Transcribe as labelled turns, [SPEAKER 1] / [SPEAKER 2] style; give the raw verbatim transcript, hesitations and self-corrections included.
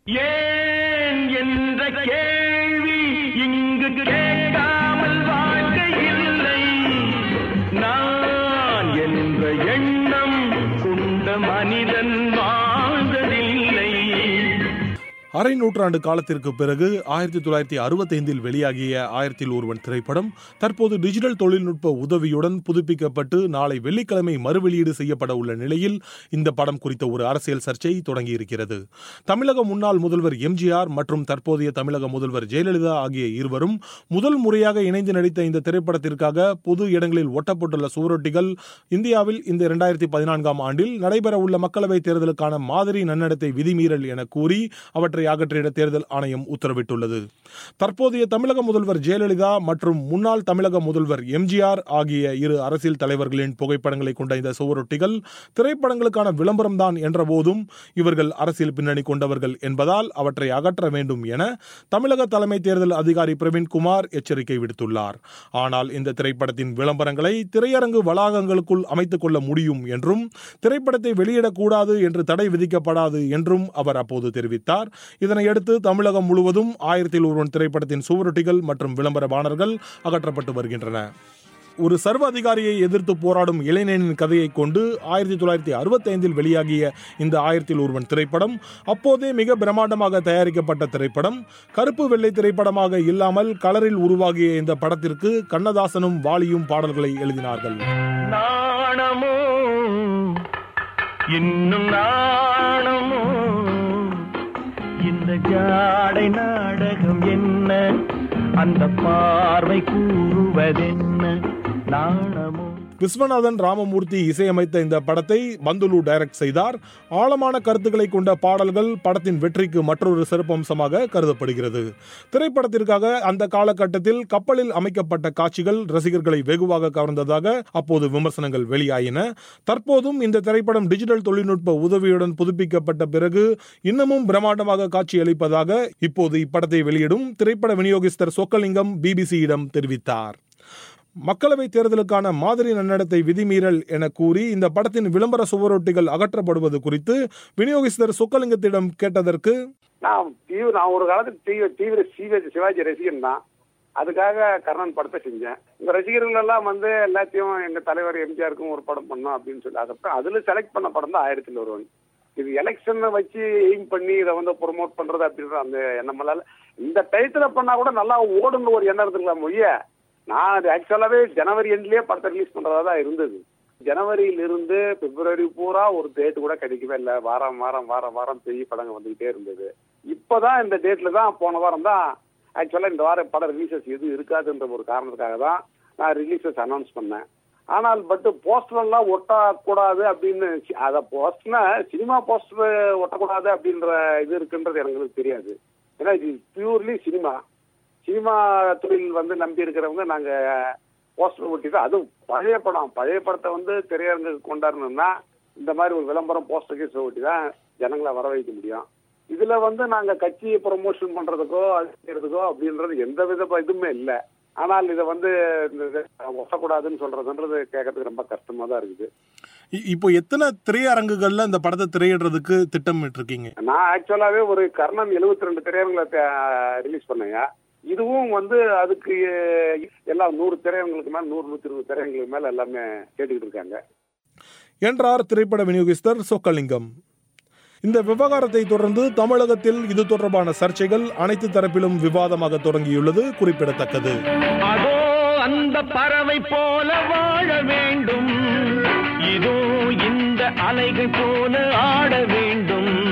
[SPEAKER 1] ஏன் என்ற கேள்வி இங்கு கேட்காமல் வாழ்க்கை இல்லை. நான் என்ற எண்ணம் கொண்ட மனிதன் வாழ்ந்ததில்லை.
[SPEAKER 2] அரை நூற்றாண்டு காலத்திற்கு பிறகு ஆயிரத்தி தொள்ளாயிரத்தி அறுபத்தி ஐந்தில் வெளியாகிய ஆயிரத்தில் ஒருவன் திரைப்படம் தற்போது டிஜிட்டல் தொழில்நுட்ப உதவியுடன் புதுப்பிக்கப்பட்டு நாளை வெள்ளிக்கிழமை மறுவெளியீடு செய்யப்பட உள்ள நிலையில் இந்த படம் குறித்த ஒரு அரசியல் சர்ச்சை தொடங்கியிருக்கிறது. தமிழக முன்னாள் முதல்வர் எம்ஜிஆர் மற்றும் தற்போதைய தமிழக முதல்வர் ஜெயலலிதா ஆகிய இருவரும் முதல் முறையாக இணைந்து நடித்த இந்த திரைப்படத்திற்காக பொது இடங்களில் ஒட்டப்பட்டுள்ள சுவரொட்டிகள் இந்தியாவில் இந்த இரண்டாயிரத்தி பதினான்காம் ஆண்டில் நடைபெறவுள்ள மக்களவைத் தேர்தலுக்கான மாதிரி நன்னடத்தை விதிமீறல் என கூறி அவற்றை அகற்றிட தேர்தல் ஆணையம் உத்தரவிட்டுள்ளது. தற்போதைய தமிழக முதல்வர் ஜெயலலிதா மற்றும் முன்னாள் தமிழக முதல்வர் எம்ஜிஆர் ஆகிய இரு அரசியல் தலைவர்களின் புகைப்படங்களை கொண்ட இந்த சுவரொட்டிகள் திரைப்படங்களுக்கான விளம்பரம் தான் என்ற போதும் இவர்கள் அரசியல் பின்னணி கொண்டவர்கள் என்பதால் அவற்றை அகற்ற வேண்டும் என தமிழக தலைமை தேர்தல் அதிகாரி பிரவீன்குமார் எச்சரிக்கை விடுத்துள்ளார். ஆனால் இந்த திரைப்படத்தின் விளம்பரங்களை திரையரங்கு வளாகங்களுக்குள் அமைத்துக் கொள்ள முடியும் என்றும் திரைப்படத்தை வெளியிடக்கூடாது என்று தடை விதிக்கப்படாது என்றும் அவர் அப்போது தெரிவித்தார். இதனையடுத்து தமிழகம் முழுவதும் ஆயிரத்தில் ஒருவன் திரைப்படத்தின் சுவரொட்டிகள் மற்றும் விளம்பர பேனர்கள் அகற்றப்பட்டு வருகின்றன. ஒரு சர்வ அதிகாரியை எதிர்த்து போராடும் இளைஞனின் கதையை கொண்டு ஆயிரத்தி தொள்ளாயிரத்தி அறுபத்தி ஐந்தில் வெளியாகிய இந்த ஆயிரத்தில் ஒருவன் திரைப்படம் அப்போதே மிக பிரம்மாண்டமாக தயாரிக்கப்பட்ட திரைப்படம். கருப்பு வெள்ளை திரைப்படமாக இல்லாமல் கலரில் உருவாகிய இந்த படத்திற்கு கண்ணதாசனும் வாலியும் பாடல்களை எழுதினார்கள்.
[SPEAKER 1] நாணமோ இன்னும் நாணமோ இந்த ஜாடை நாடகம் என்ன, அந்த பார்வை கூறுவதென்ன, நாணமோ.
[SPEAKER 2] விஸ்வநாதன் ராமமூர்த்தி இசையமைத்த இந்த படத்தை பந்துலு டைரக்ட் செய்தார். ஆழமான கருத்துக்களை கொண்ட பாடல்கள் படத்தின் வெற்றிக்கு மற்றொரு சிறப்பம்சமாக கருதப்படுகிறது. திரைப்படத்திற்காக அந்த காலகட்டத்தில் கப்பலில் அமைக்கப்பட்ட காட்சிகள் ரசிகர்களை வெகுவாக கவர்ந்ததாக அப்போது விமர்சனங்கள் வெளியாயின. தற்போதும் இந்த திரைப்படம் டிஜிட்டல் தொழில்நுட்ப உதவியுடன் புதுப்பிக்கப்பட்ட பிறகு இன்னமும் பிரம்மாண்டமாக காட்சியளிப்பதாக இப்போது இப்படத்தை வெளியிடும் திரைப்பட விநியோகஸ்தர் சொக்கலிங்கம் பிபிசியிடம் தெரிவித்தார். மக்களவைத் தேர்தலுக்கான மாதிரி நன்னடத்தை விதிமீறல் என கூறி இந்த படத்தின் விளம்பர சுவரொட்டிகள் அகற்றப்படுவது குறித்து விநியோகஸ்தர் சொக்கலிங்கத்திடம் கேட்டதற்கு,
[SPEAKER 3] நான் நான் ஒரு காலத்தில் தீவிர சிவாஜி ரசிகன் தான். அதுக்காக கர்ணன் படத்தை செஞ்சேன். இந்த ரசிகர்கள் எல்லாம் வந்து எல்லாத்தையும் எங்க தலைவர் எம்ஜிஆருக்கும் ஒரு படம் பண்ணோம் அப்படின்னு சொல்லி அதுக்கப்புறம் அதுல செலக்ட் பண்ண படம் தான் ஆயிரத்தில் ஒருவன். இது எலெக்ஷனை வச்சு எய்ம் பண்ணி இதை வந்து ப்ரொமோட் பண்றது அப்படின்ற அந்த எண்ணமெல்லாம் இந்த டயத்துல பண்ணா கூட நல்லா ஓடுன்னு ஒரு எண்ணம் இருந்துக்கலாம் மொழிய. நான் அது ஆக்சுவலாவே ஜனவரி எண்ட்லயே படத்தை ரிலீஸ் பண்றதா தான் இருந்தது. ஜனவரியிலிருந்து பிப்ரவரி பூரா ஒரு டேட் கூட கிடைக்கவே இல்லை. வாரம் வாரம் வாரம் வாரம் பெரிய படங்கள் வந்துகிட்டே இருந்தது. இப்பதான் இந்த டேட்ல தான் போன வாரம் தான் ஆக்சுவலா இந்த வாரம் படம் ரிலீசஸ் எதுவும் இருக்காதுன்ற ஒரு காரணத்துக்காக தான் நான் ரிலீசஸ் அனௌன்ஸ் பண்ணேன். ஆனால் பட் போஸ்டர் எல்லாம் ஒட்டக்கூடாது அப்படின்னு, அத போஸ்டர்னா சினிமா போஸ்டர் ஒட்டக்கூடாது அப்படின்ற இது இருக்குன்றது எங்களுக்கு தெரியாது. ஏன்னா இது பியூர்லி சினிமா சினிமா தொழில் வந்து நம்பி இருக்கிறவங்க நாங்க போஸ்டர் ஒட்டி தான், அதுவும் பழைய படம் பழைய படத்தை வந்து திரையரங்கு கொண்டாடணும்னா இந்த மாதிரி ஒரு விளம்பரம் போஸ்டர் கேஸ் ஒட்டி தான் ஜனங்களை வர வைக்க முடியும். இதுல வந்து நாங்க கட்சியை ப்ரொமோஷன் பண்றதுக்கோ அது செய்யறதுக்கோ அப்படின்றது எந்த வித இதுவுமே இல்லை. ஆனால் இதை வந்து ஒட்டக்கூடாதுன்னு சொல்றதுன்றது கேட்கறதுக்கு ரொம்ப கஷ்டமா தான் இருக்குது.
[SPEAKER 2] இப்போ எத்தனை திரையரங்குகள்ல இந்த படத்தை திரையிடுறதுக்கு திட்டமிட்டு இருக்கீங்க?
[SPEAKER 3] நான் ஆக்சுவலாவே ஒரு கர்ணன் எழுபத்தி ரெண்டு திரையரங்களை ரிலீஸ் பண்ணேங்க. இதுவும் வந்து அதுக்கு எல்லாம் நூறு திரையரங்களுக்கு மேல நூறு நூத்தி இருபது திரையரங்களுக்கு மேல எல்லாமே கேட்டுக்கிட்டு இருக்காங்க
[SPEAKER 2] என்றார் திரைப்பட விநியோகஸ்தர் சொக்கலிங்கம். இந்த விவகாரத்தை தொடர்ந்து தமிழகத்தில் இது தொடர்பான சர்ச்சைகள் அனைத்து தரப்பிலும் விவாதமாக தொடங்கியுள்ளது குறிப்பிடத்தக்கது.
[SPEAKER 1] அதோ அந்த பறவை போல வாழ வேண்டும், இதோ இந்த அலைகள் போல ஆட வேண்டும்.